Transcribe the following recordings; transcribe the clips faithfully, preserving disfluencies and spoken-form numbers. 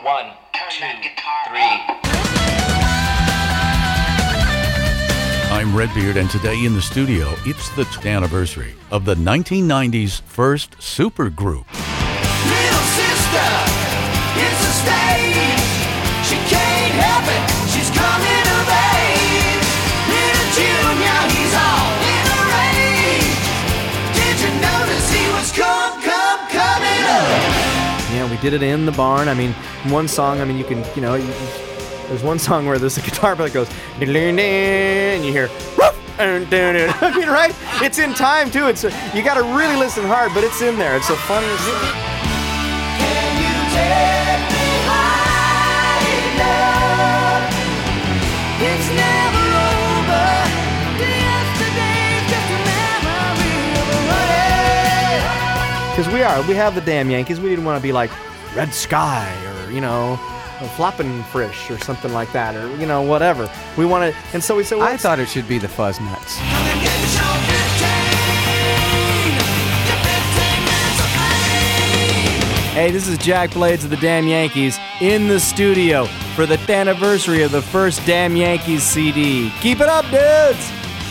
One, two, three. I'm Redbeard, and today in the studio, it's the tenth anniversary of the nineteen nineties first supergroup. Little sister, it's a stage. She can't help it, she's coming of age. Little Junior, he's all in a rage. Did you notice he was come, come, coming up? Yeah, we did it in the barn. I mean, one song, I mean, you can, you know, you, there's one song where there's a guitar player that goes, and you hear, I mean, right? It's in time, too. It's a, you got to really listen hard, but it's in there. It's the funniest thing. Can you take me high enough? It's never over. Yesterday's just a memory of a running. Because we are. We have the damn Yankees. We didn't want to be like Red Sky or, you know, Floppin' Frisch or something like that, or, you know, whatever. We want to, and so we said, well, I thought it should be the Fuzz Nuts. Hey, this is Jack Blades of the Damn Yankees in the studio for the anniversary of the first Damn Yankees C D. Keep it up, dudes!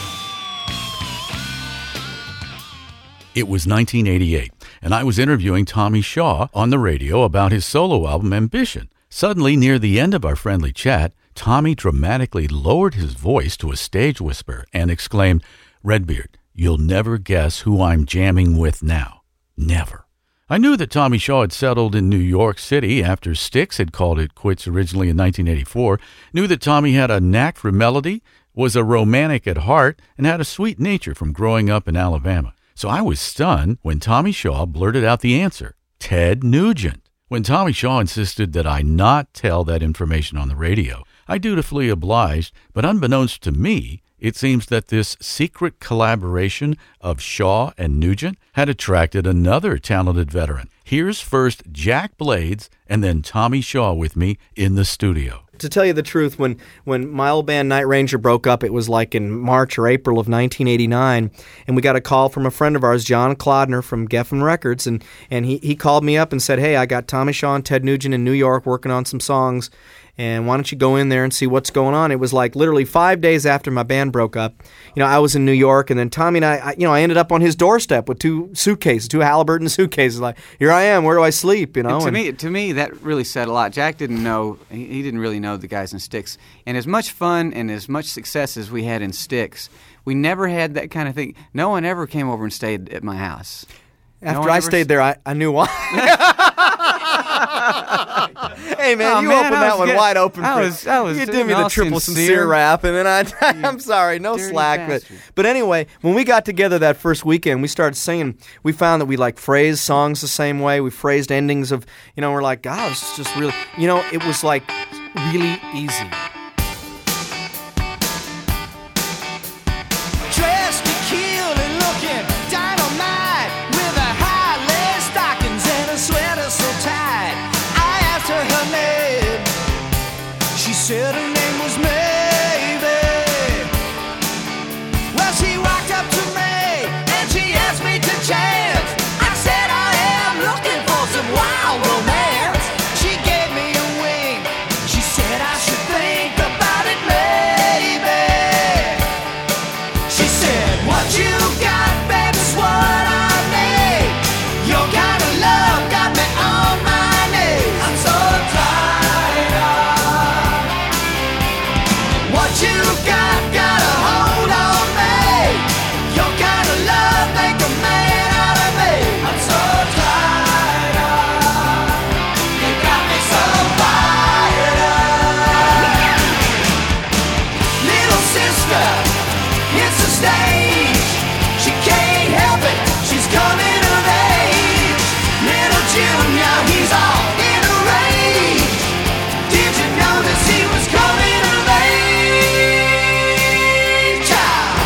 It was nineteen eighty-eight, and I was interviewing Tommy Shaw on the radio about his solo album, Ambition. Suddenly, near the end of our friendly chat, Tommy dramatically lowered his voice to a stage whisper and exclaimed, "Redbeard, you'll never guess who I'm jamming with now. Never." I knew that Tommy Shaw had settled in New York City after Styx had called it quits originally in nineteen eighty-four, knew that Tommy had a knack for melody, was a romantic at heart, and had a sweet nature from growing up in Alabama. So I was stunned when Tommy Shaw blurted out the answer, Ted Nugent. When Tommy Shaw insisted that I not tell that information on the radio, I dutifully obliged, but unbeknownst to me, it seems that this secret collaboration of Shaw and Nugent had attracted another talented veteran. Here's first Jack Blades and then Tommy Shaw with me in the studio. To tell you the truth, when, when my old band Night Ranger broke up, it was like in March or April of nineteen eighty-nine, and we got a call from a friend of ours, John Klodner from Geffen Records, and, and he, he called me up and said, hey, I got Tommy Shaw and Ted Nugent in New York working on some songs, and why don't you go in there and see what's going on? It was like literally five days after my band broke up. You know, I was in New York, and then Tommy and I, I you know, I ended up on his doorstep with two suitcases, two Halliburton suitcases. Like, here I am, where do I sleep, you know? And to and, me, to me, that really said a lot. Jack didn't know, he, he didn't really know the guys in Styx. And as much fun and as much success as we had in Styx, we never had that kind of thing. No one ever came over and stayed at my house. After no I stayed s- there, I, I knew why. Hey, man, Oh, you man, opened I that was one getting- wide open. I for- was- I was you did doing me the all triple sincere, sincere. rap, and then I, I'm sorry, no dirty slack. But, bastard. but anyway, when we got together that first weekend, we started singing. We found that we like phrased songs the same way. We phrased endings of, you know, we're like, God, this is just really, you know, it was like really easy. Dressed to kill and looking dynamite with a high lace stockings and a sweater so tight. I asked her her name. She said her name was Maybe. Well, she walked up to me and she asked me to chance. I said I am looking for some wild romance. She gave me a wink. She said I should think about it, maybe. She said, what you got, baby's what I need. Your kind of love got me on my knees. I'm so tired of what you got, got a hold on me. Your kind of love make a man out of me. I'm so tired of, you got me so fired up. Little sister, it's a stage. She can't help it, she's coming of age. Little Junior, he's all in a rage. Did you notice he was coming of age? Child.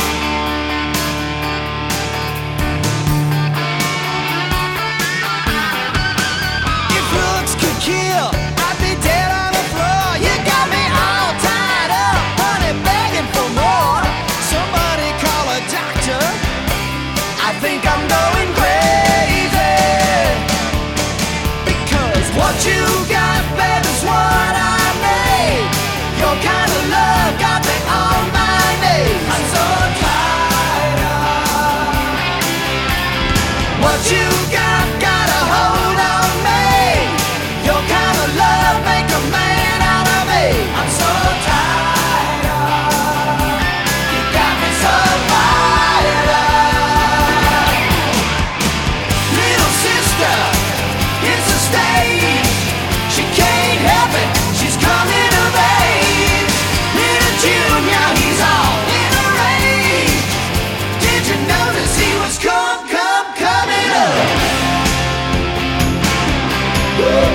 If looks could kill, I'd be dead on the floor. You got me all tied up, honey, begging for more. Somebody call a doctor. I think I'm going crazy. Because what you got, baby,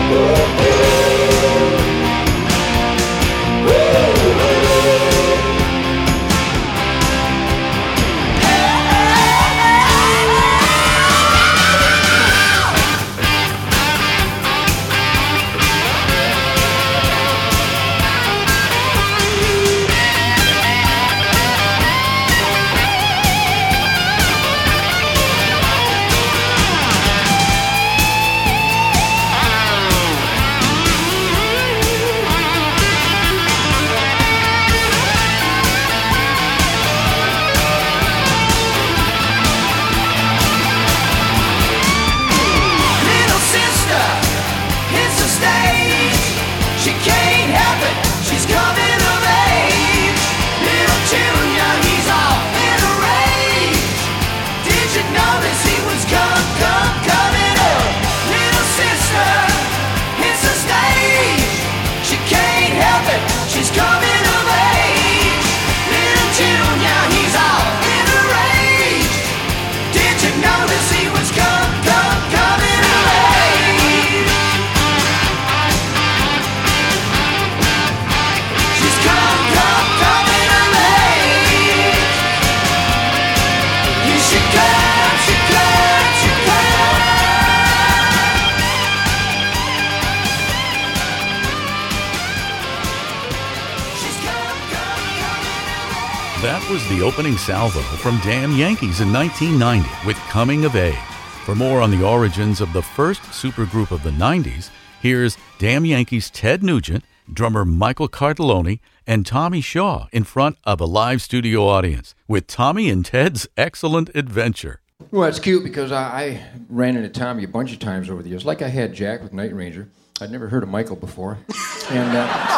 That was the opening salvo from Damn Yankees in nineteen ninety with Coming of Age. For more on the origins of the first supergroup of the nineties, here's Damn Yankees' Ted Nugent, drummer Michael Cardelloni, and Tommy Shaw in front of a live studio audience with Tommy and Ted's excellent adventure. Well, it's cute because I, I ran into Tommy a bunch of times over the years, like I had Jack with Night Ranger. I'd never heard of Michael before. And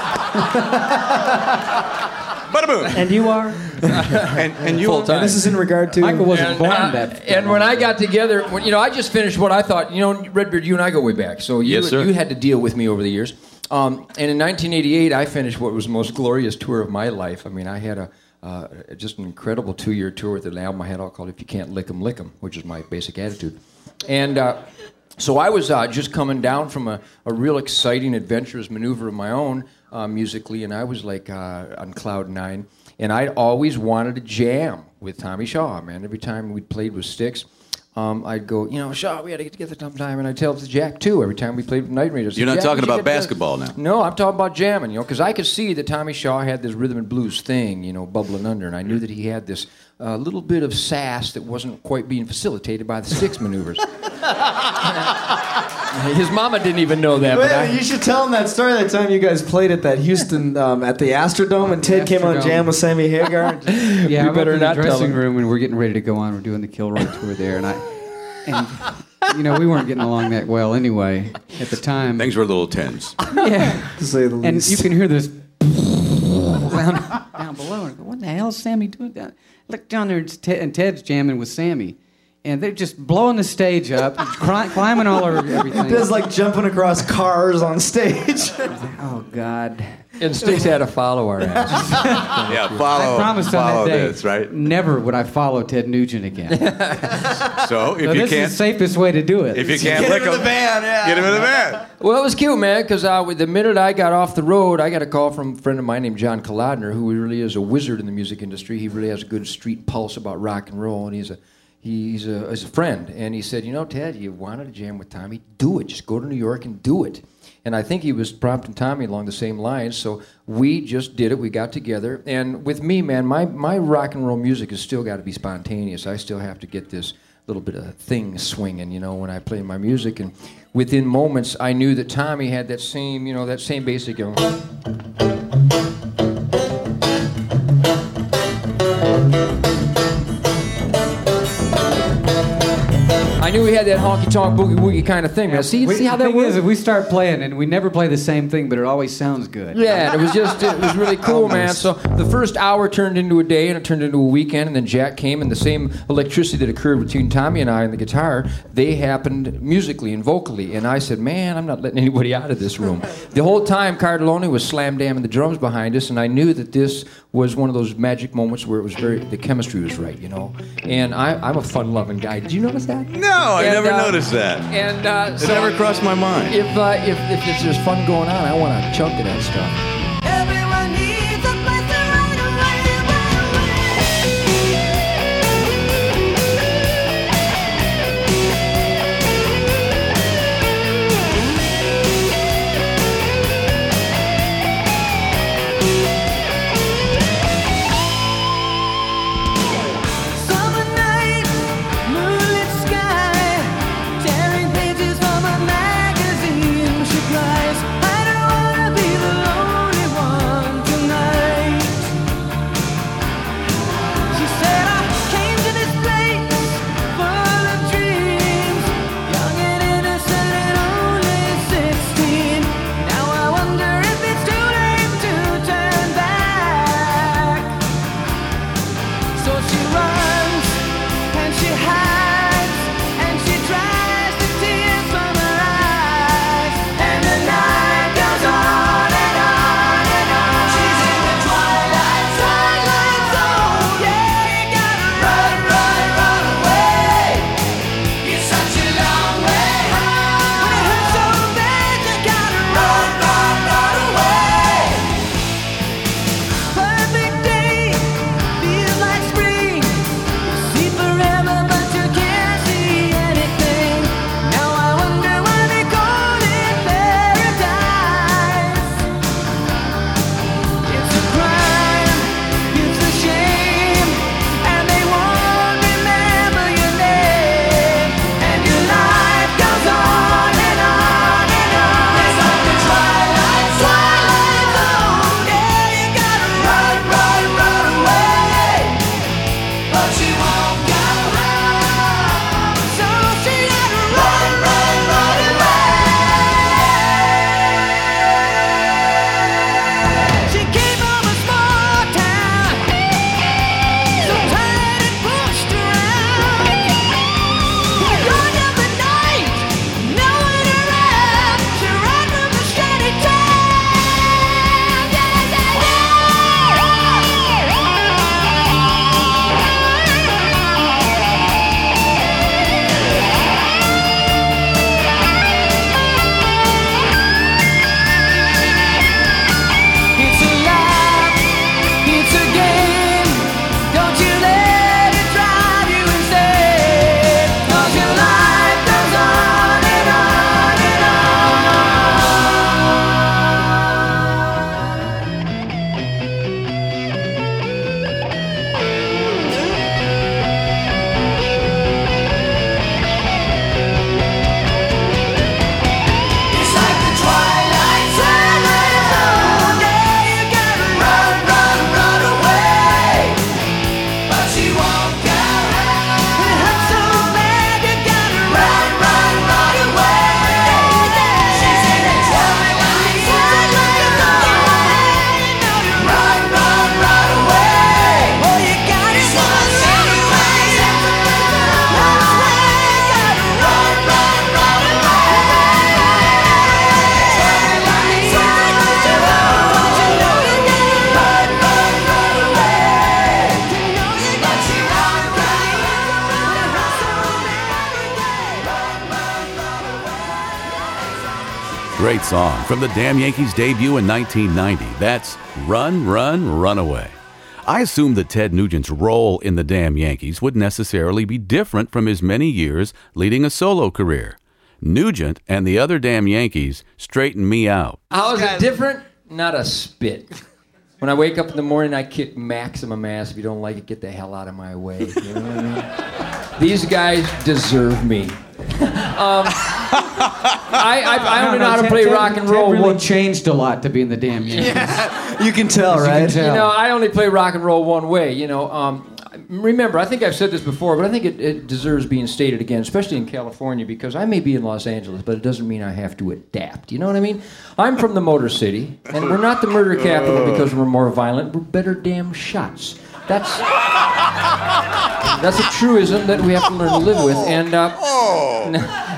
uh, And you are? and, and you Full time. This is in regard to... Michael wasn't and, born uh, that... And when I got together, when, you know, I just finished what I thought, you know, Redbeard, you and I go way back, so you, Yes, sir. you had to deal with me over the years. Um, and in nineteen eighty-eight, I finished what was the most glorious tour of my life. I mean, I had a uh, just an incredible two-year tour with an album I had all called If You Can't Lick 'Em, Lick 'Em, which is my basic attitude. And... Uh, So I was uh, just coming down from a, a real exciting, adventurous maneuver of my own uh, musically, and I was like uh, on cloud nine. And I always wanted to jam with Tommy Shaw, man. Every time we played with Styx, um, I'd go, you know, Shaw, we got to get together sometime. And I'd tell it to Jack, too, every time we played with Night Raiders. You're not Jack, talking we should about get basketball together. now. No, I'm talking about jamming, you know, because I could see that Tommy Shaw had this rhythm and blues thing, you know, bubbling under. And I knew that he had this uh, little bit of sass that wasn't quite being facilitated by the Styx maneuvers. His mama didn't even know that. Wait, but I, you should tell him that story that time you guys played at that Houston, um, at the Astrodome, and Ted came on Astrodome. jam with Sammy Hagar. Yeah, You I'm up better in the not tell dressing him. room and we're getting ready to go on. We're doing the Kilroy tour there, and I, and you know, we weren't getting along that well anyway at the time. Things were a little tense. Yeah, To say the and least. you can hear this down, down below. And I go, what the hell is Sammy doing down? Look down there, it's Ted, and Ted's jamming with Sammy. And they're just blowing the stage up, cri- climbing all over everything. Ted's like jumping across cars on stage. Oh, God. and Styx had to follow our ass. Yeah, follow, I promised follow on that day, this, right? never would I follow Ted Nugent again. So if So you this can't, is the safest way to do it. if you can't Get lick him in them, the van, yeah. get him in the van. Well, it was cute, man, because uh, with the minute I got off the road, I got a call from a friend of mine named John Kolodner, who really is a wizard in the music industry. He really has a good street pulse about rock and roll, and he's a he's a, he's a friend. And he said, you know, Ted, you wanted to jam with Tommy? Do it. Just go to New York and do it. And I think he was prompting Tommy along the same lines, so we just did it. We got together. And with me, man, my, my rock and roll music has still got to be spontaneous. I still have to get this little bit of thing swinging, you know, when I play my music. And within moments, I knew that Tommy had that same, you know, that same basic, you know, I knew he had that honky-tonk boogie-woogie kind of thing, man. See, We- see how the that thing works? is, if we start playing and we never play the same thing, but it always sounds good. Yeah, and it was just, it was really cool, man. So the first hour turned into a day, and it turned into a weekend, and then Jack came, and the same electricity that occurred between Tommy and I and the guitar, they happened musically and vocally. And I said, man, I'm not letting anybody out of this room. The whole time, Cardelloni was slam damming the drums behind us, and I knew that this was one of those magic moments where it was very, the chemistry was right, you know. And I, I'm a fun-loving guy. Did you notice that? No, I And, never uh, noticed that. And uh, It so never crossed my mind. If, uh, if if if there's fun going on, I want a chunk of that stuff. Everyone needs a place to run away, run Summer night, moonlit sky, tearing pages from a magazine. She cries, I don't wanna be the lonely one tonight. She said I came to this place full of dreams, young and innocent and only sixteen. Now I wonder if it's too late to turn back. So she runs and she hides and she dries the tears from her eyes. And the night goes on and on and on. She's in the twilight, twilight zone. Yeah, you gotta run, run, run away. It's such a long way home. When it hurts so bad, you gotta run, run, run away. Perfect day, feels like spring. You see forever, but you can't see anything. Now I wonder why they call it paradise. It's a crime, it's a shame, and they won't remember your name. And your life goes on and on and on. It's like the twilight, twilight zone. Yeah, you gotta run, run, run away. But she won't go home. So she had to run, run, run away. She came from a small town, so tired and pushed around. Going up at night, no one around. She ran from the shady town. Yeah, yeah, It's a lie, it's a game. Don't you let it drive you insane. 'Cause your life goes on and on and It's like the twilight, twilight zone. Yeah, you gotta run, run, run away. But she won't go home. When it hurts so bad, you gotta run, run, run away. She's in the twilight, twilight zone. You know you run, run, run away. All you got is one run away. Run away, gotta run, run, run away. Twilight, twilight zone. You know you gotta run, run, run away. You know you got to run, run, run away. Great song from the Damn Yankees debut in nineteen ninety. That's Run, Run, Run Away. I assumed that Ted Nugent's role in the Damn Yankees would necessarily be different from his many years leading a solo career. Nugent and the other Damn Yankees straightened me out. How is it different? Not a spit. When I wake up in the morning, I kick maximum ass. If you don't like it, get the hell out of my way. You know what I mean? These guys deserve me. um, I, I, I only know how to play rock and roll. Ted really one, changed a lot to be in the Damn Yankees. You can tell, As you right? can tell. you know, I only play rock and roll one way. You know, um, remember, I think I've said this before, but I think it, it deserves being stated again, especially in California, because I may be in Los Angeles, but it doesn't mean I have to adapt. You know what I mean? I'm from the Motor City, and we're not the murder capital because we're more violent. We're better damn shots. That's that's a truism that we have to learn to live with. And uh,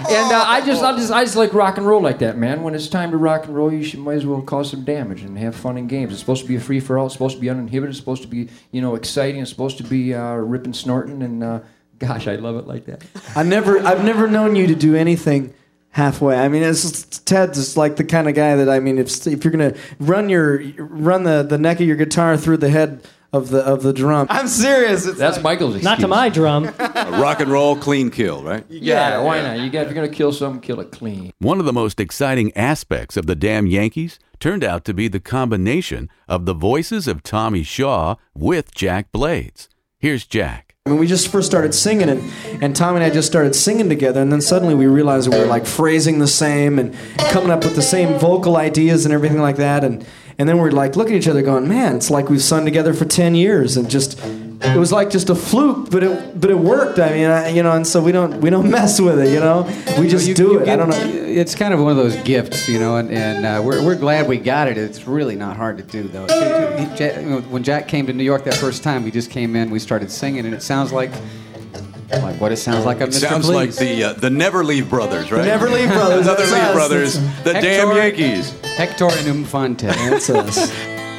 And uh, I just, I just, I just like rock and roll like that, man. When it's time to rock and roll, you should might as well cause some damage and have fun and games. It's supposed to be a free for all. It's supposed to be uninhibited. It's supposed to be, you know, exciting. It's supposed to be uh, ripping, snorting, and uh, gosh, I love it like that. I never, I've never known you to do anything halfway. I mean, it's just, Ted's just like the kind of guy that I mean, if if you're gonna run your run the, the neck of your guitar through the head of the of the drum, I'm serious. It's That's like, Michael's excuse. Not to my drum. A rock and roll clean kill, right? Yeah, why not? You got, if you're gonna kill something, kill it clean. One of the most exciting aspects of the damn Yankees turned out to be the combination of the voices of Tommy Shaw with Jack Blades. Here's Jack. I mean, we just first started singing, and, and Tom and I just started singing together, and then suddenly we realized that we were like phrasing the same and coming up with the same vocal ideas and everything like that, and and then we're like looking at each other going, man, it's like we've sung together for ten years, and just it was like just a fluke, but it but it worked. I mean, I, you know, and so we don't we don't mess with it, you know, we just You- do you it. get- I don't know. It's kind of one of those gifts, you know, and, and uh, we're, we're glad we got it. It's really not hard to do, though. He- Jack- you know, when Jack came to New York that first time, we just came in, we started singing, and it sounds like like what it sounds like on Mister Sounds Please. like the uh, the Never Leave Brothers, right? The Never Leave Brothers, the Never that's Leave us, Brothers. that's- The damn Hector- Yankees. Hector and Umfante. That's us.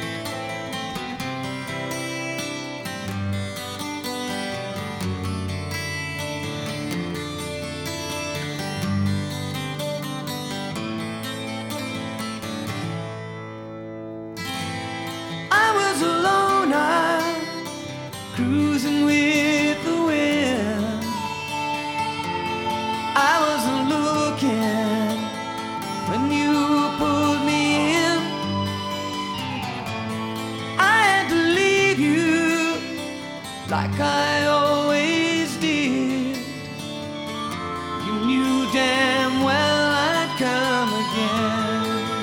I was alone, I cruising with the wind. I wasn't looking when you pulled me in. I had to leave you like I always did. You knew damn well I'd come again.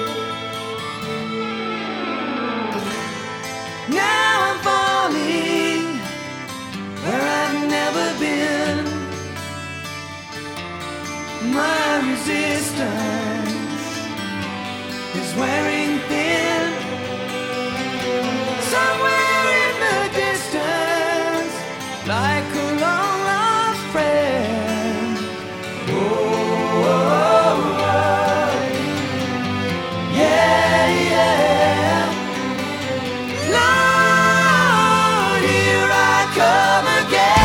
Now I'm falling where I've never been. My resistance is wearing thin. Somewhere in the distance, like a long lost friend. Oh, oh, oh. Yeah, yeah. Lord, here I come again.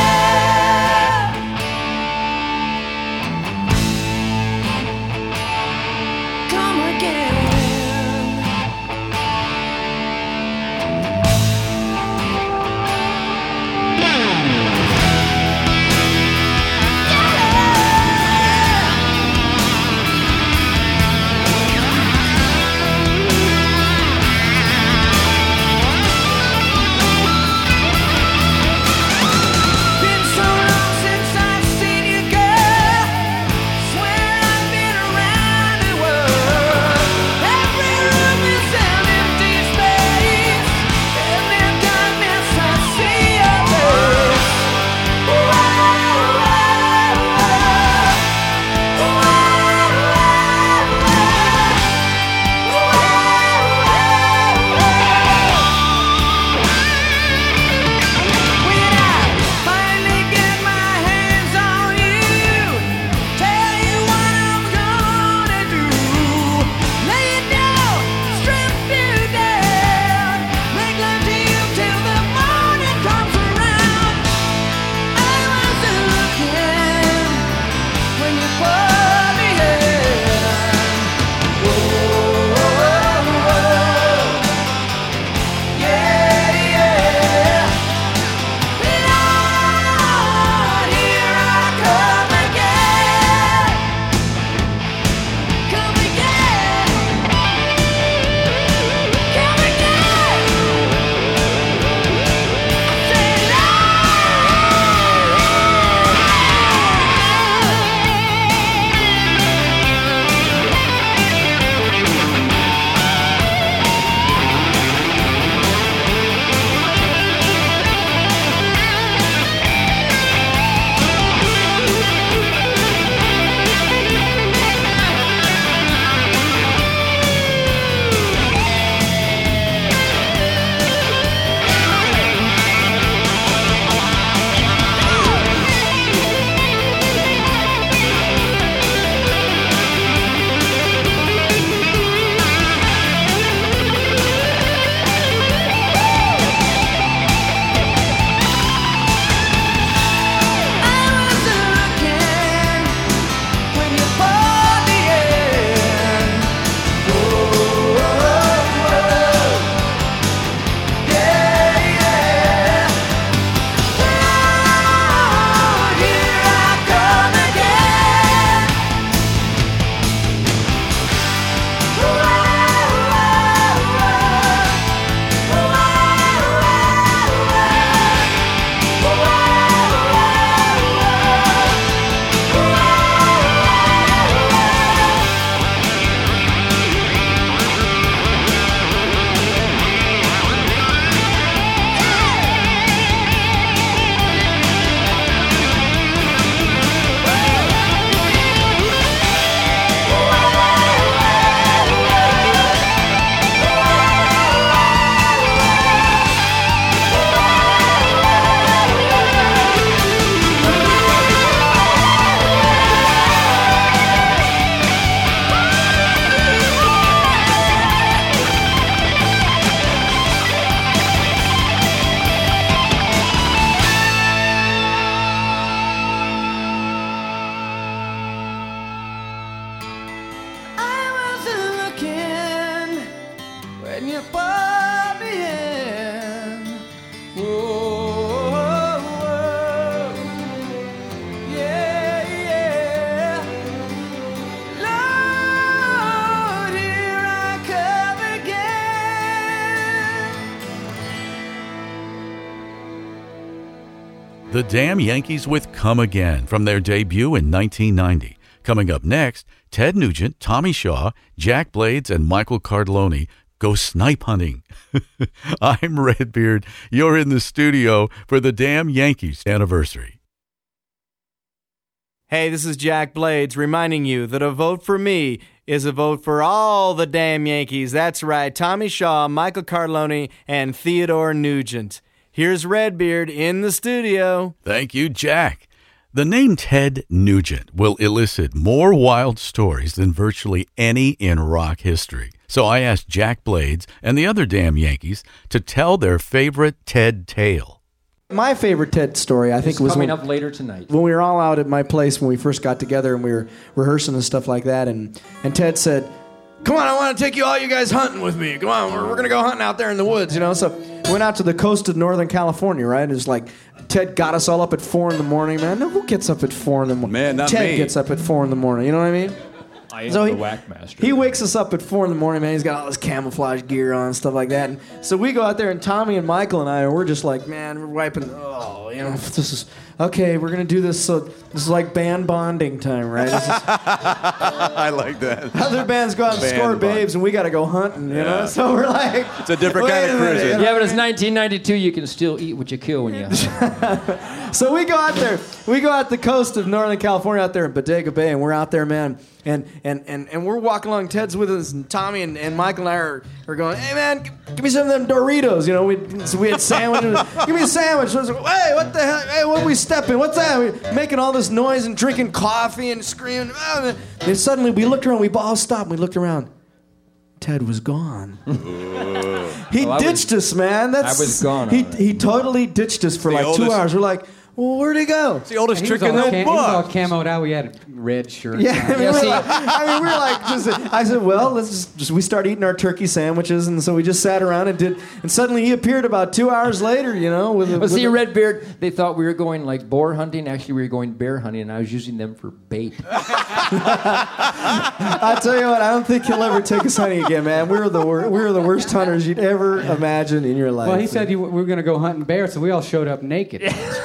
Come again. Been so long since I've seen you, girl. Swear I've been around the world. The Damn Yankees with Come Again from their debut in nineteen ninety. Coming up next, Ted Nugent, Tommy Shaw, Jack Blades, and Michael Cardelloni go snipe hunting. I'm Redbeard. You're in the studio for the Damn Yankees anniversary. Hey, this is Jack Blades reminding you that a vote for me is a vote for all the damn Yankees. That's right, Tommy Shaw, Michael Cardelloni, and Theodore Nugent. Here's Redbeard in the studio. Thank you, Jack. The name Ted Nugent will elicit more wild stories than virtually any in rock history. So I asked Jack Blades and the other damn Yankees to tell their favorite Ted tale. My favorite Ted story, I think, It's was coming when, up later tonight. when we were all out at my place when we first got together and we were rehearsing and stuff like that. And, and Ted said, "Come on, I want to take you all you guys hunting with me. Come on, we're, we're going to go hunting out there in the woods, you know." So we went out to the coast of Northern California, right? It was like Ted got us all up at four in the morning, man. No, who gets up at four in the morning? Man, not Ted me. gets up at four in the morning, you know what I mean? I am So the he, whack master. he wakes us up at four in the morning, man. He's got all this camouflage gear on and stuff like that. And so we go out there, and Tommy and Michael and I, we're just like, man, we're wiping. Oh, you know, this is okay. We're gonna do this. So this is like band bonding time, right? This is, I like that. other bands go out and Band score bond. babes, and we gotta go hunting, you know. Yeah. So we're like, It's a different wait kind of a minute, cruising. you know? Yeah, but it's nineteen ninety-two. You can still eat what you kill when you hunt. So we go out there. We go out the coast of Northern California, out there in Bodega Bay, and we're out there, man. And and and, and we're walking along. Ted's with us, and Tommy and, and Michael and I are, are going, "Hey, man, g- give me some of them Doritos." You know, we so we had sandwiches. Give me a sandwich. I was like, "Hey, what the hell? Hey, what are we stepping? What's that?" We're making all this noise and drinking coffee and screaming. Ah, and suddenly we looked around. We all stopped. And we looked around. Ted was gone. He Well, I ditched us, man. That's I was gone, He all right. he totally ditched us for The like two oldest- hours. We're like, well, where'd he go? It's the oldest He trick was, in all the cam- he was all book. camoed out. We had a red shirt. Yeah, I mean, Yeah, we're see- like, I mean, we were like, just, I said, well, let's just, just, we start eating our turkey sandwiches, and so we just sat around and did, and suddenly he appeared about two hours later, you know, with a, Well, with see, a- Redbeard, they thought we were going like boar hunting. Actually, we were going bear hunting, and I was using them for bait. I tell you what, I don't think he'll ever take us hunting again, man. We were the wor- we were the worst hunters you'd ever imagine in your life. Well, he said you, we were going to go hunting bears, so we all showed up naked.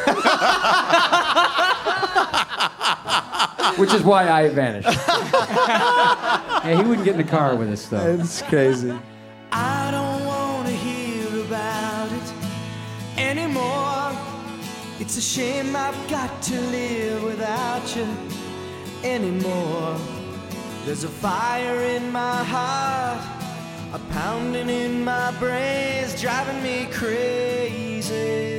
Which is why I vanished. Yeah, he wouldn't get in the car with us, though. It's crazy. I don't want to hear about it anymore. It's a shame I've got to live without you anymore. There's a fire in my heart, a pounding in my brains, driving me crazy.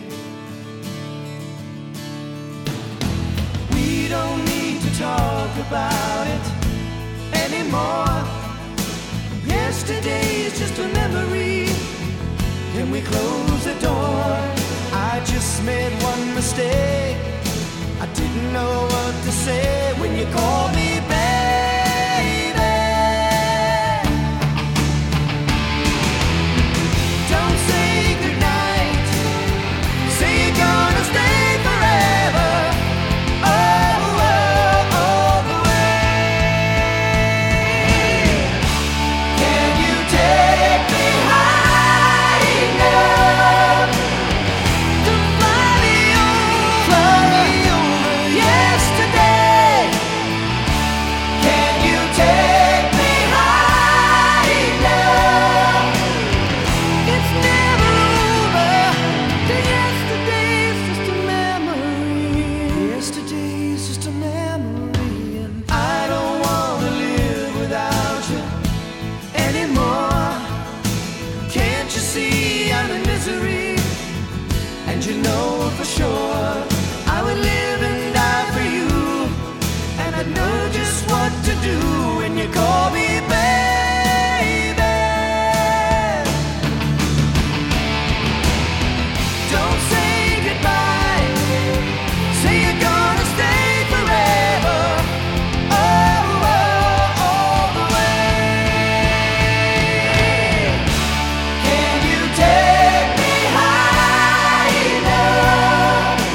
We don't need to talk about it anymore. Yesterday is just a memory. Can we close the door? I just made one mistake. I didn't know what to say when you called me baby. Don't say goodnight. Say you're gonna stay forever. Oh, oh, all the way. Can you take me high enough to fly me over, fly me over yesterday? Can you take me high enough? It's never over. The yesterday's just a memory. Yesterday's just a memory, and I don't wanna live without you anymore. Can't you see I'm in misery? And you know for sure I would live and die for you. And I know just what to do when you call me baby. Don't say goodbye. Say you're gonna stay forever. Oh, oh, all the way. Can you take me high enough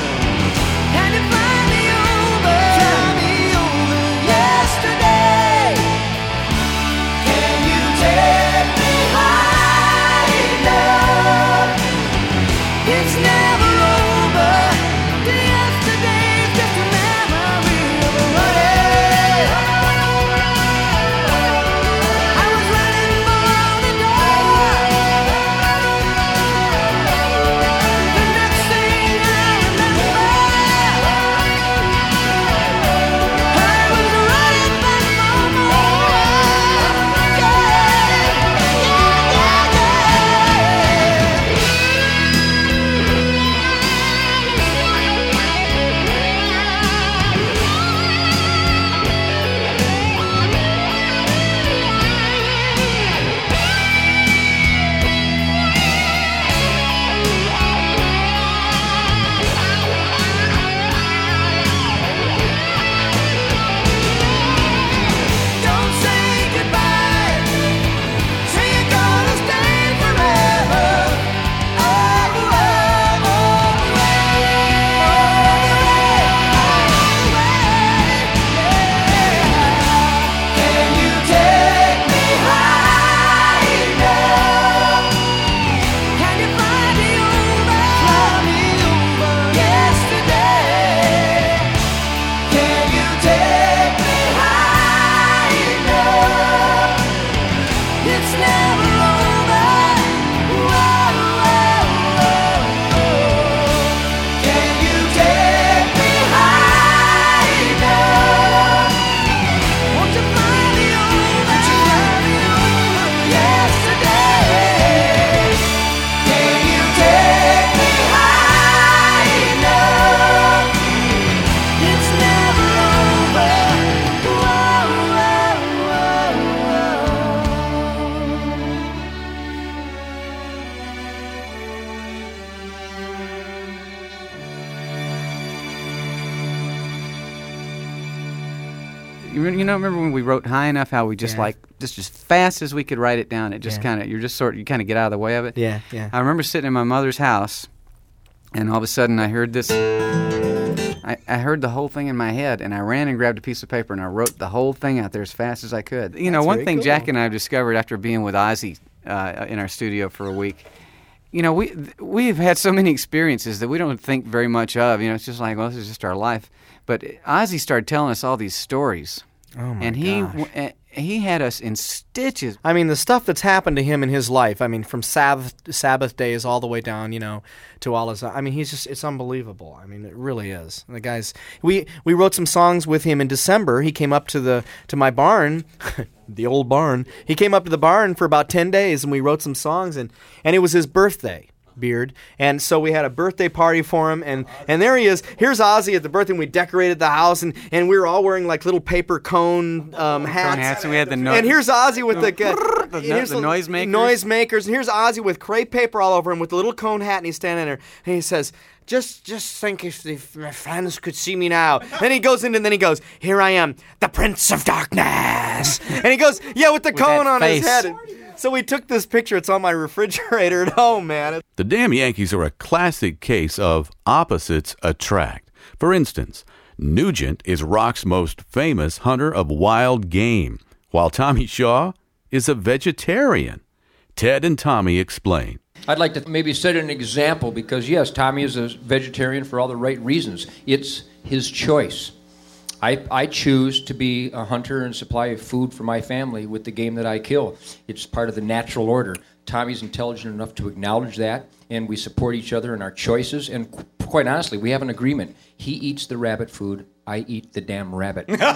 You know, remember when we wrote High Enough? How we just Yeah. like just as fast as we could write it down. It just Yeah. kind of you're just sort of, you kind of get out of the way of it. Yeah, yeah. I remember sitting in my mother's house, and all of a sudden I heard this. I, I heard the whole thing in my head, and I ran and grabbed a piece of paper and I wrote the whole thing out there as fast as I could. You know, That's one very thing cool. Jack and I have discovered after being with Ozzy uh, in our studio for a week. You know, we we've had so many experiences that we don't think very much of. You know, it's just like, well, this is just our life. But Ozzy started telling us all these stories, Oh my and he gosh. w- he had us in stitches. I mean, the stuff that's happened to him in his life. I mean, from Sabbath Sabbath days all the way down, you know, to all his. I mean, he's just—it's unbelievable. I mean, it really is. The guy's. We we wrote some songs with him in December. He came up to the to my barn, the old barn. He came up to the barn for about ten days, and we wrote some songs, and and it was his birthday. Beard, and so we had a birthday party for him, and and there he is. Here's Ozzy at the birthday, and we decorated the house, and and we were all wearing like little paper cone um, hats. hats, and we had the no- and here's Ozzy with the The no- here's the noisemakers. noisemakers, and here's Ozzy with crepe paper all over him with the little cone hat, and he's standing there, and he says, Just just think if, if my fans could see me now. Then he goes in, and then he goes, here I am, the Prince of Darkness. And he goes, yeah, with the With cone that on face. his head. So we took this picture. It's on my refrigerator at home, man. The Damn Yankees are a classic case of opposites attract. For instance, Nugent is rock's most famous hunter of wild game, while Tommy Shaw is a vegetarian. Ted and Tommy explain. I'd like to maybe set an example because, yes, Tommy is a vegetarian for all the right reasons. It's his choice. I, I choose to be a hunter and supply food for my family with the game that I kill. It's part of the natural order. Tommy's intelligent enough to acknowledge that, and we support each other in our choices. And qu- quite honestly, we have an agreement. He eats the rabbit food. I eat the damn rabbit. It's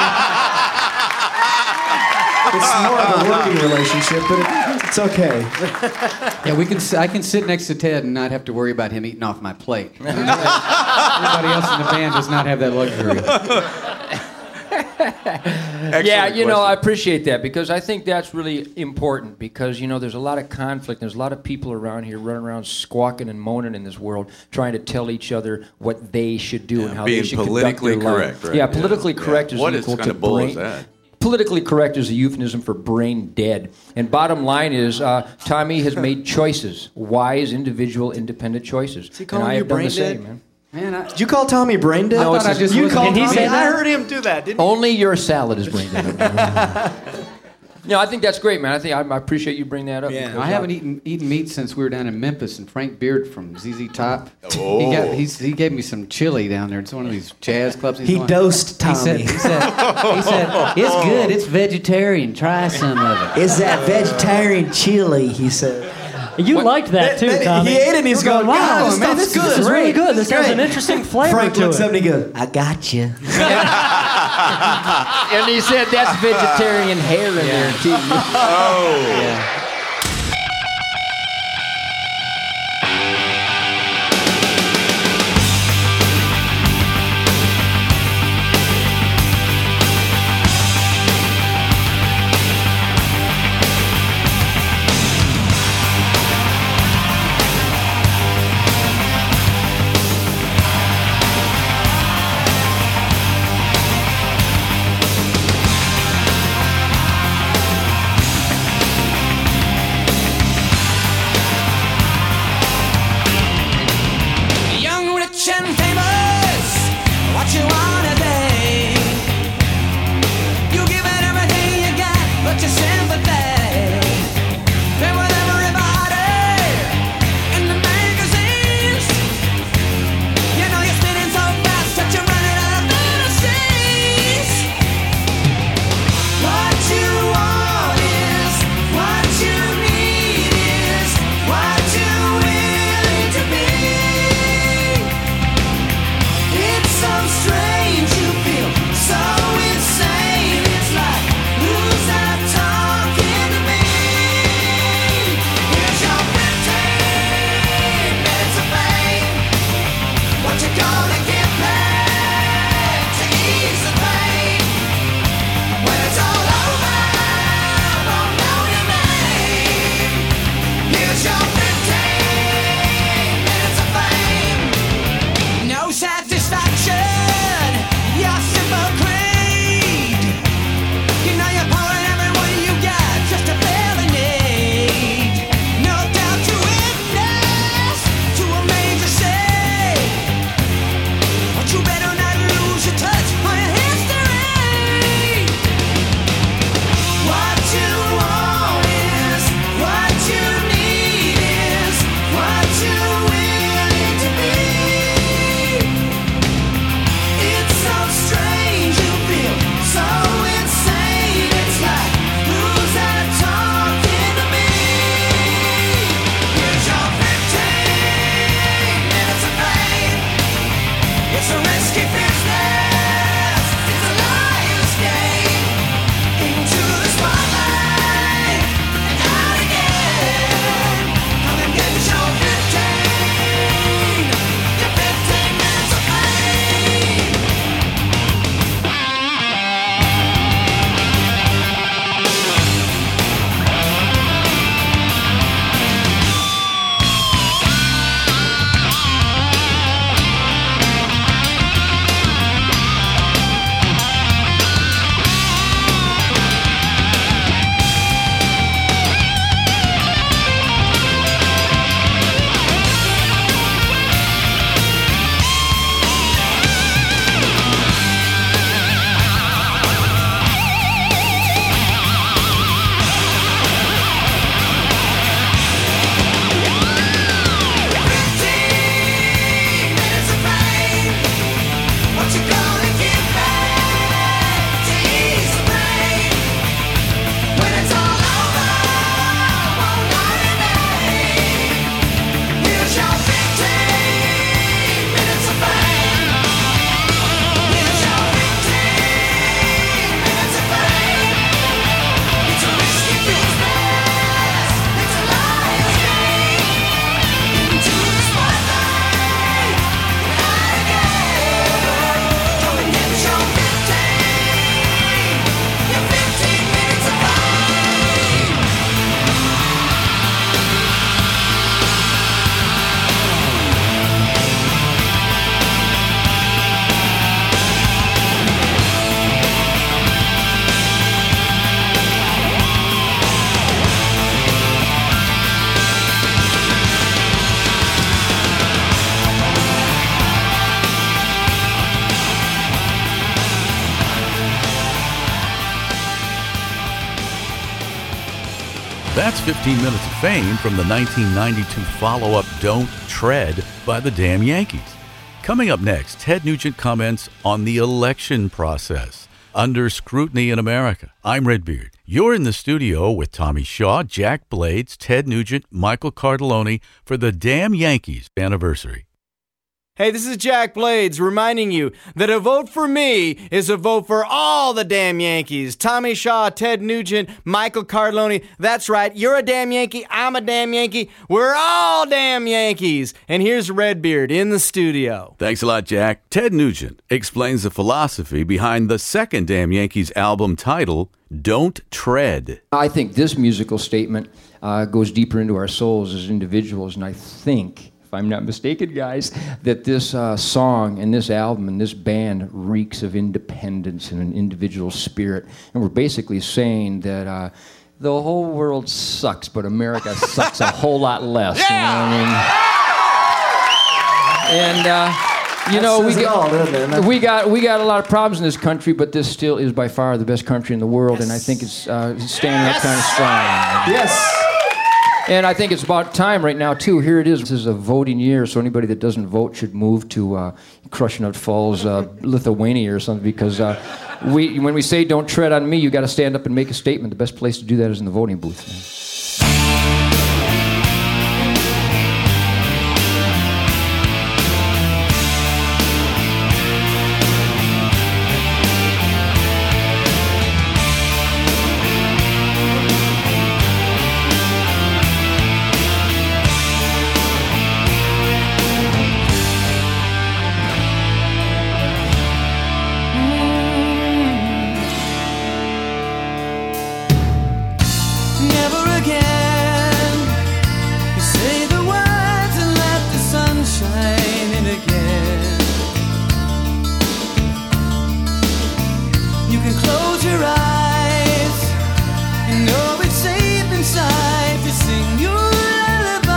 more of a working relationship, but it, it's okay. Yeah, we can. s- I can sit next to Ted and not have to worry about him eating off my plate. Everybody else in the band does not have that luxury. Yeah, you know, I appreciate that because I think that's really important because, you know, there's a lot of conflict. There's a lot of people around here running around squawking and moaning in this world trying to tell each other what they should do and how being they should politically conduct their correct, life. right? Yeah, Yeah. politically Yeah. correct is What equal kind to of bull brain. is that? Politically correct is a euphemism for brain dead. And bottom line is, uh, Tommy has made choices, wise, individual, independent choices. he calling and I you have done brain the same, dead? man. Man, I, Did you call Tommy brain dead? No, I it's thought I a- just you was- called Did he Tommy- say I heard him do that, didn't Only your salad is brain dead. No, I think that's great, man. I think I, I appreciate you bringing that up. Yeah. because, I uh, haven't eaten eaten meat since we were down in Memphis, and Frank Beard from Z Z Top. Oh. He got he's, he gave me some chili down there. It's one of these jazz clubs. he's He going. dosed He said, Tommy. he said, he said, it's good. It's vegetarian. Try some of it. Is that vegetarian chili? He said. You liked that too, Then Tommy. He ate it and he's going, Wow, God, this man, stuff's this, good. this is really good. This has Great. an interesting flavor Frank to looks it. up and he goes, I got you. And he said that's vegetarian hair in there, too. Oh. Young, rich, and famous, what you wanna be? You give it everything you got, but your sympathy. Been with everybody in the magazines. You know you're spinning so fast that you're running out of fantasies. What you want is what you need is what you're willing to be. It's so strange, you feel so insane. It's like who's that talking That's fifteen minutes of fame from the nineteen ninety-two follow-up Don't Tread by the Damn Yankees. Coming up next, Ted Nugent comments on the election process under scrutiny in America. I'm Redbeard. You're in the studio with Tommy Shaw, Jack Blades, Ted Nugent, Michael Cardelloni for the Damn Yankees anniversary. Hey, this is Jack Blades reminding you that a vote for me is a vote for all the damn Yankees. Tommy Shaw, Ted Nugent, Michael Cardelloni. That's right. You're a damn Yankee. I'm a damn Yankee. We're all damn Yankees. And here's Redbeard in the studio. Thanks a lot, Jack. Ted Nugent explains the philosophy behind the second Damn Yankees album title, Don't Tread. I think this musical statement uh, goes deeper into our souls as individuals, and I think, if I'm not mistaken, guys, that this uh, song and this album and this band reeks of independence and an individual spirit. And we're basically saying that uh, the whole world sucks, but America sucks a whole lot less. Yeah! You know what I mean? And, uh, you That know, we says it all, doesn't got, it? we, got, we got a lot of problems in this country, but this still is by far the best country in the world, and I think it's uh, standing up kind of strong. Yes. And I think it's about time right now, too. Here it is. This is a voting year, so anybody that doesn't vote should move to uh, Krushnut Falls, uh, Lithuania or something, because uh, we, when we say don't tread on me, you got to stand up and make a statement. The best place to do that is in the voting booth, man. Never again. You say the words and let the sun shine in again. You can close your eyes and know it's safe inside to sing your lullaby.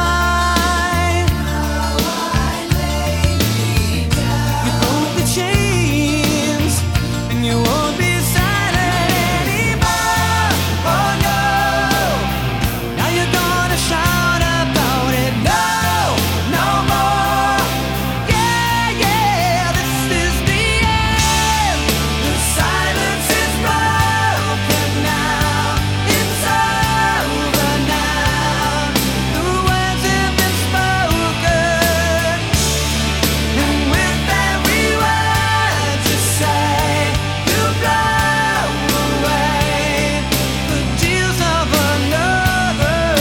How I lay me down. You broke the chains and you won't be silent anymore. Oh no. Now you're gonna shout about it. No, no more. Yeah, yeah, this is the end. The silence is broken now. It's over now. The words have been spoken, and with every word you say, you blow away the tears of another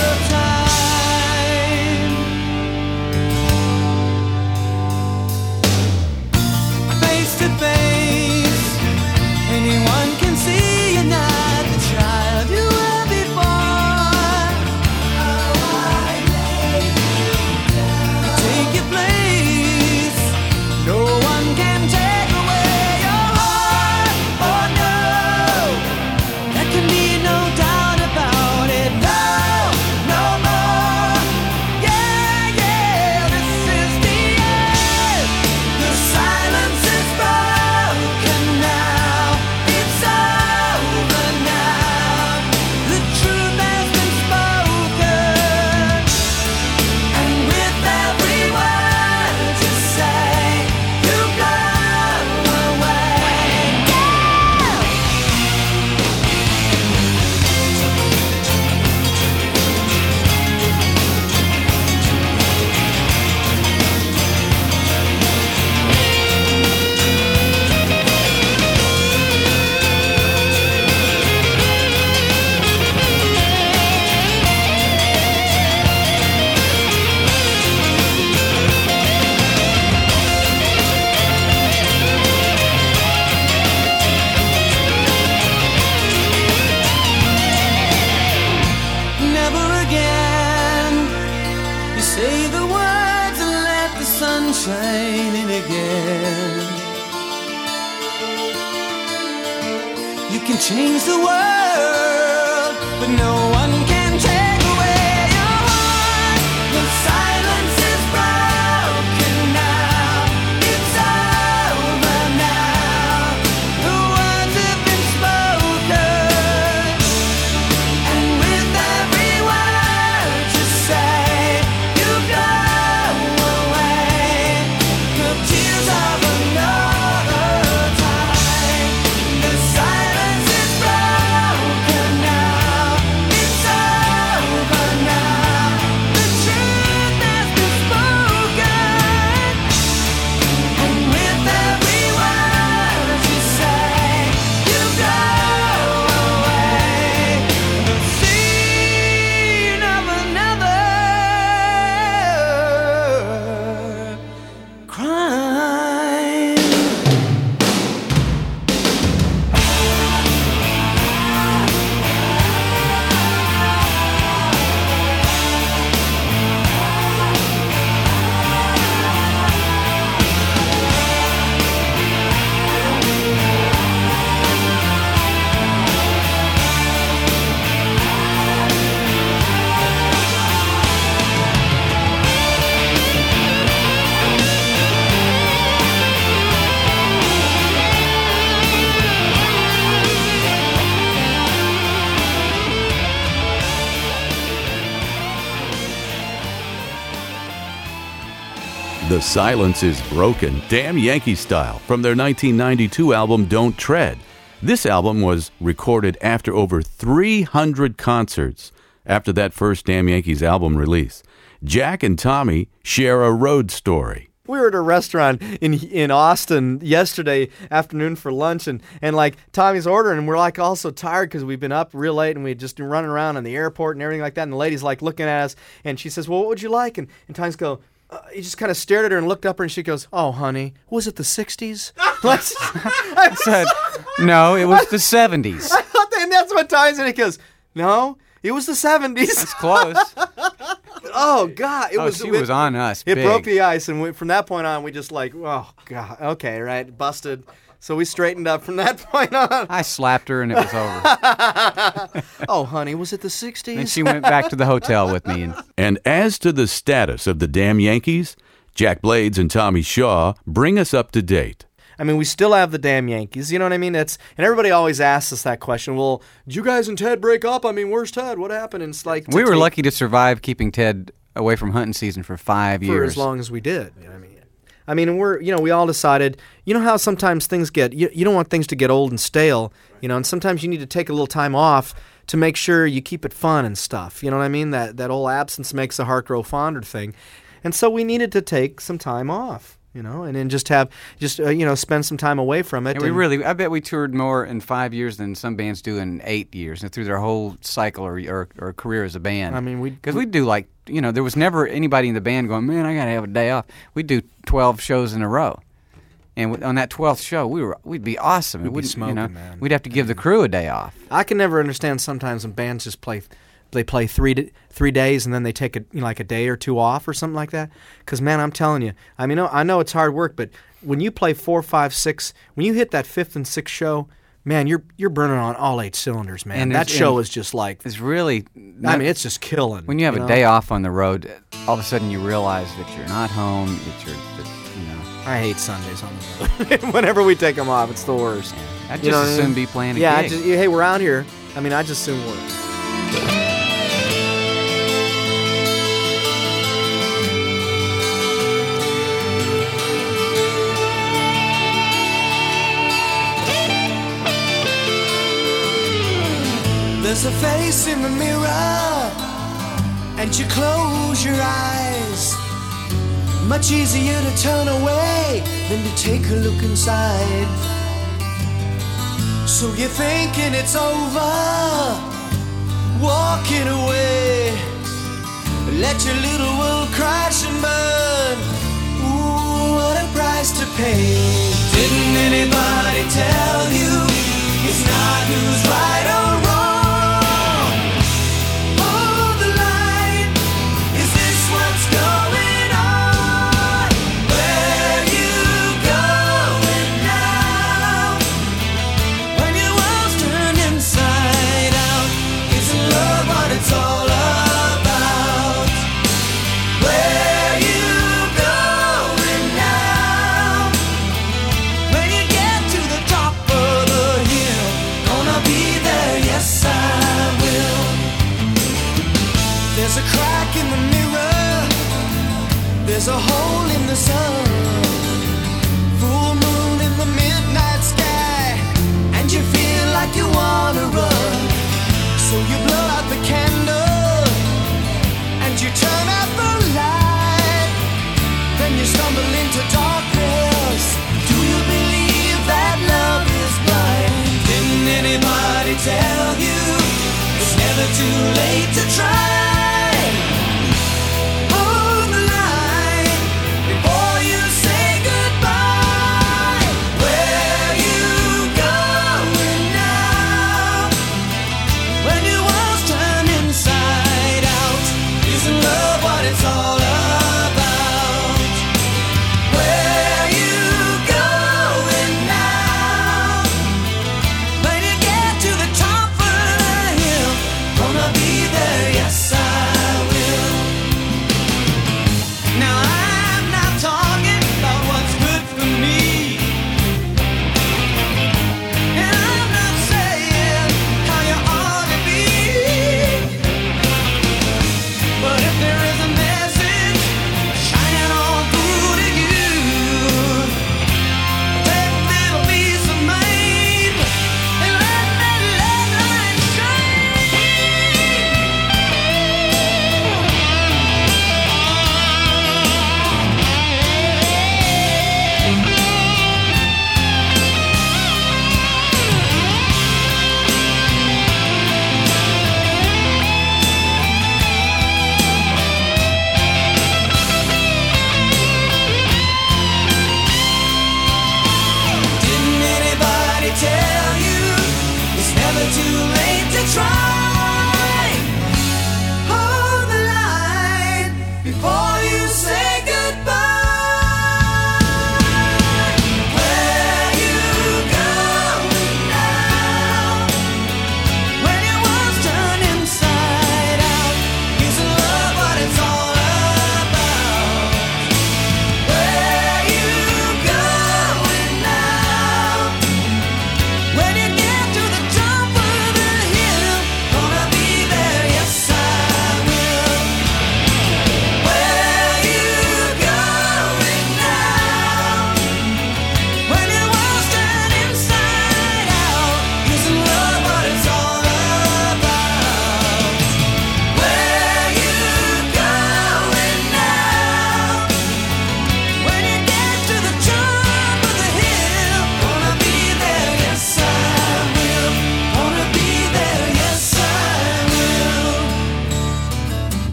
time. Face to face, anyone can see you're not the child you were before. How I lay you down. You take your place. No one can take away your heart. Oh no, there can be no doubt about it. No, no more. Yeah, yeah, this is the end. The silence is broken now. It's over now. The truth has been spoken, and with every word you say, you blow away. Never again. You say the words and let the sun shine in again. You can change the world, but no one can take away your heart. The silence is broken now. It's over now. The words have been spoken, and with every word The Silence is Broken, Damn Yankee Style, from their nineteen ninety-two album Don't Tread. This album was recorded after over three hundred concerts after that first Damn Yankees album release. Jack and Tommy share a road story. We were at a restaurant in in Austin yesterday afternoon for lunch, and, and like Tommy's ordering, and we're like all so tired because we've been up real late and we just been running around in the airport and everything like that. And the lady's like looking at us, and she says, "Well, what would you like?" And, and Tommy's go, uh, he just kind of stared at her and looked up at her, and she goes, "Oh, honey, was it the sixties?" I said, "No, it was the seventies." I thought that, and that's what Tommy said. He goes, "No, it was the seventies." It's close. Oh God! It oh, was. she it, was on us. It big. broke the ice, and we, from that point on, we just like, oh God, okay, right, busted. So we straightened up from that point on. I slapped her, and it was over. Oh, honey, was it the sixties? And she went back to the hotel with me. And And as to the status of the Damn Yankees, Jack Blades and Tommy Shaw bring us up to date. I mean, we still have the damn Yankees. You know what I mean? It's and everybody always asks us that question. Well, did you guys and Ted break up? I mean, where's Ted? What happened? And it's like we were take, lucky to survive keeping Ted away from hunting season for five for years. as long as we did. You know what I mean, I mean, and we're you know we all decided. You know how sometimes things get you, you don't want things to get old and stale. You know, and sometimes you need to take a little time off to make sure you keep it fun and stuff. You know what I mean? That that old absence makes the heart grow fonder thing. And so we needed to take some time off. You know, and then just have, just uh, you know, spend some time away from it. And we and really, I bet we toured more in five years than some bands do in eight years, and through their whole cycle or or, or career as a band. I mean, we because we'd do like, you know, there was never anybody in the band going, man, I gotta have a day off. We'd do twelve shows in a row, and on that twelfth show, we were we'd be awesome. We'd it be wouldn't, smoking, you know, man. We'd have to give the crew a day off. I can never understand sometimes when bands just play, they play three d- three days and then they take a you know, like a day or two off or something like that. Because man, I'm telling you, I mean, I know it's hard work, but when you play four, five, six, when you hit that fifth and sixth show, man, you're you're burning on all eight cylinders, man. And that there's- show and is just like, It's really, I mean, it's just killing. when you have you a know? day off on the road, all of a sudden you realize that you're not home, that you're, that, you know. I hate Sundays on the road. Whenever we take them off, it's the worst. I'd just You know as what I soon mean? be playing a Yeah, I gig. just, hey, we're out here. I mean, I just soon work. There's a face in the mirror, and you close your eyes. Much easier to turn away than to take a look inside. So you're thinking it's over, walking away. Let your little world crash and burn. Ooh, what a price to pay. Didn't anybody tell you it's not who's right or wrong? Hold the line. Is this what's going on? Where you going now? When your world's turned inside out, isn't love what it's all about? Where you going now? When you get to the top of the hill, gonna be there, yes I will. There's a crack in the mirror, there's a hole in the sun, full moon in the midnight sky, and you feel like you wanna run. So you blow out the candle and you turn out the light. Then you stumble into darkness. Do you believe that love is blind? Didn't anybody tell you it's never too late to try? Hold the line before you say goodbye. Where you going now? When your world's turning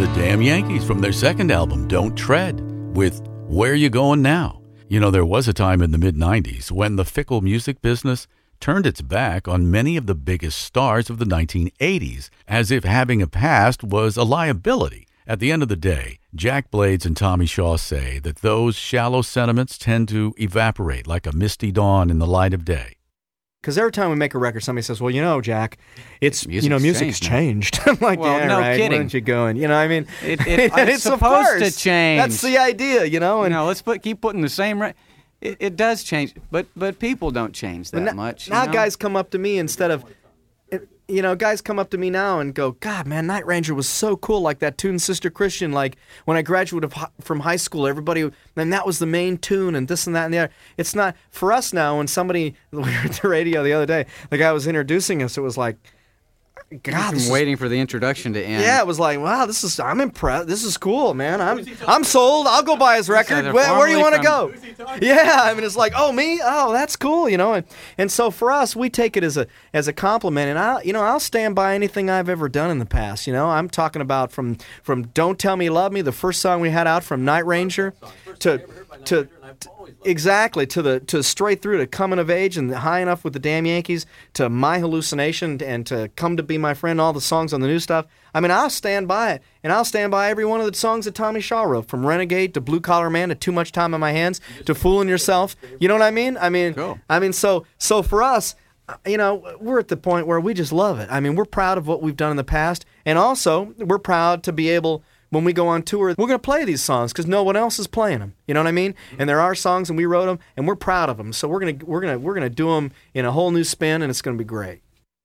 the Damn Yankees from their second album, Don't Tread, with Where You Going Now. You know, there was a time in the mid nineties when the fickle music business turned its back on many of the biggest stars of the nineteen eighties, as if having a past was a liability. At the end of the day, Jack Blades and Tommy Shaw say that those shallow sentiments tend to evaporate like a misty dawn in the light of day. Because every time we make a record, somebody says, "Well, you know, Jack, it's Music's you know, music's changed, changed." I'm like, Well, "Yeah, no right. kidding. Where aren't you going?" You know, I mean, It, it, and it's of supposed to course, change. That's the idea, you know. You And know, let's put keep putting the same. Re- it, it does change, but but people don't change that now, much. you now know? guys come up to me instead of, you know, guys come up to me now and go, "God, man, Night Ranger was so cool. Like that tune, Sister Christian. Like when I graduated from high school, everybody, and that was the main tune, and this and that and the other." It's not for us now. When somebody, we were at the radio the other day, the guy was introducing us. It was like, God, I'm this is- waiting for the introduction to end. yeah, it was like, wow, this is, I'm impressed. This is cool, man. I'm, I'm sold. I'll go buy his record. they're Where, where do you want formerly to go? Yeah, I mean, it's like, oh, me? Oh, that's cool, you know. And, and so for us, we take it as a, as a compliment. And I, you know, I'll stand by anything I've ever done in the past. You know, I'm talking about from, from "Don't Tell Me You Love Me," the first song we had out from Night Ranger, to, to. Exactly, to the to straight through to Coming of Age and High Enough with the Damn Yankees, to My Hallucination and to Come to Be My Friend, all the songs on the new stuff. I mean, I'll stand by it, and I'll stand by every one of the songs that Tommy Shaw wrote, from Renegade to Blue Collar Man to Too Much Time on My Hands to Fooling Yourself. You know what I mean? I mean, Cool. I mean, so so for us, you know, we're at the point where we just love it. I mean, we're proud of what we've done in the past, and also we're proud to be able, when we go on tour, we're going to play these songs because no one else is playing them. You know what I mean? And there are songs, and we wrote them, and we're proud of them. So we're gonna we're gonna we're gonna do them in a whole new spin, and it's going to be great.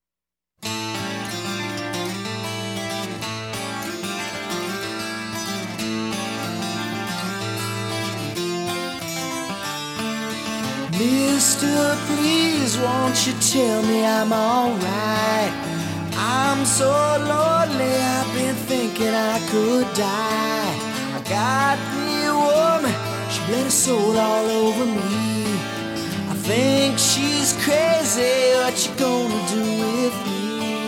Mister, please won't you tell me I'm alright? I'm so lonely, I've been thinking I could die. I got me a woman, she bled her soul all over me. I think she's crazy, what you gonna do with me?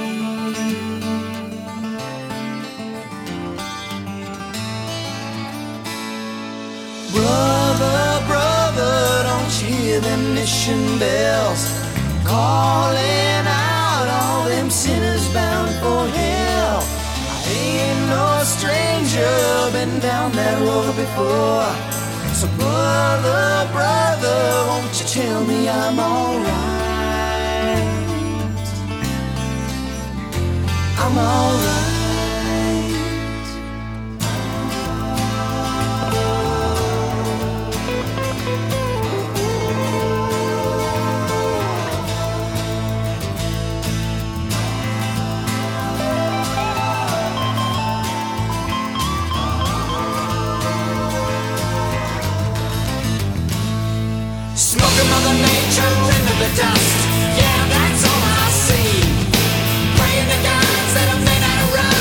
Brother, brother, don't you hear them mission bells calling out all them sinners bound for hell? I ain't no stranger, been down that road before. So brother, brother, won't you tell me I'm alright? I'm alright. Smoking Mother Nature into the dust. Yeah, that's all I see. Praying to gods that I may not run.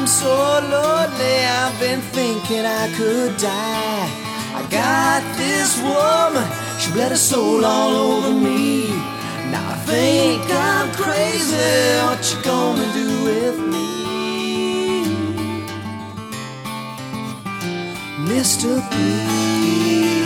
so lonely, I've been thinking I could die. I got this woman, she bled her soul all over me. Now I think I'm crazy, what you gonna do with me? Mister Please.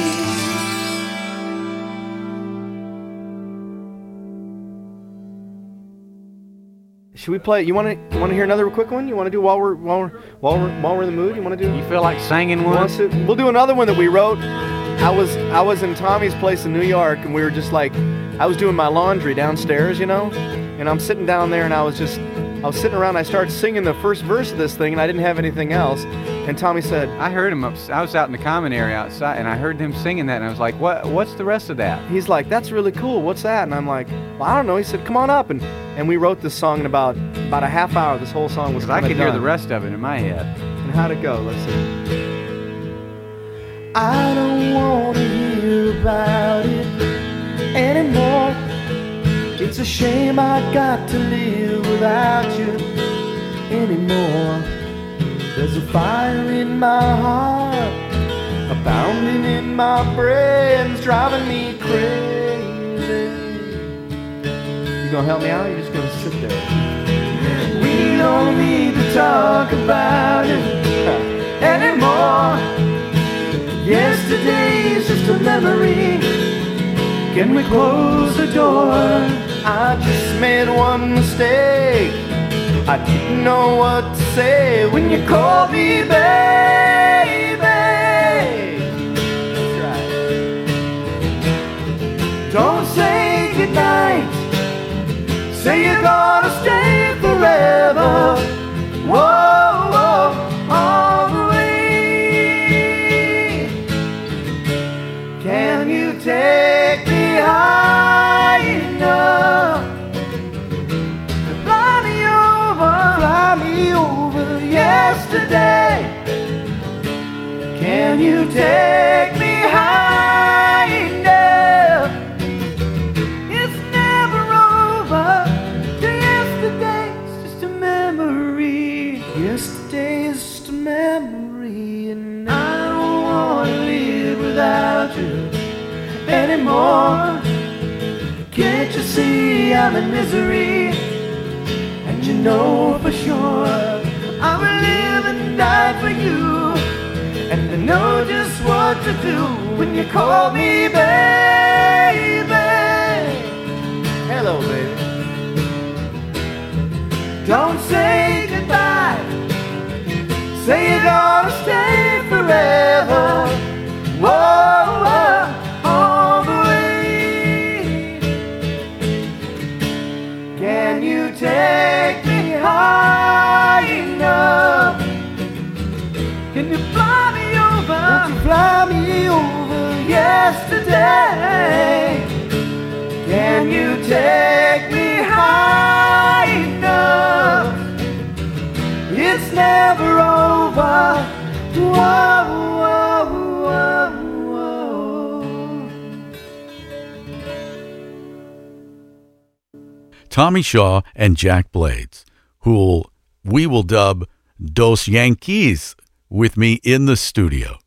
Should we play? You want to? You want to hear another quick one? You want to do while we're while we're while we're while we're in the mood? You want to do? You feel like singing You one? want to- We'll do another one that we wrote. I was I was in Tommy's place in New York, and we were just like, I was doing my laundry downstairs, you know, and I'm sitting down there, and I was just I was sitting around. And I started singing the first verse of this thing, and I didn't have anything else. And Tommy said, I heard him. Up, I was out in the common area outside, and I heard them singing that, and I was like, "What? What's the rest of that?" he's like, "That's really cool. What's that?" And I'm like, "Well, I don't know." He said, "Come on up," and and we wrote this song in about about a half hour. This whole song was. Because I kinda could hear done. the rest of it in my head. And how'd it go? Let's see. I don't want to hear about it anymore. It's a shame I got to live without you anymore. There's a fire in my heart, a pounding in my brains, driving me crazy. You gonna help me out? Or you just gonna sit there? We don't need to talk about it anymore. Yesterday's just a memory. Can we close the door? I just made one mistake. I didn't know what to say when you called me baby. That's right. Don't say goodnight. Say you're gonna stay forever. Whoa, whoa, all the way. Can you take me high enough? Fly me over, fly me over yesterday. Can you take me high enough? It's never over. Yesterday's just a memory. Yesterday's just a memory, and I don't wanna live without you anymore. Can't you see I'm in misery? And you know for sure I will live and die for you. And I know just what to do when you call me baby. Hello, baby. Don't say goodbye. Say you're gonna stay forever. Whoa, whoa, all the way. Can you take me high enough? Can you fly me over? Won't you fly me over yesterday? Can you take me high enough? It's never over. Whoa, whoa, whoa, whoa. Tommy Shaw and Jack Blades, who'll we will dub Dos Yankees with me in the studio.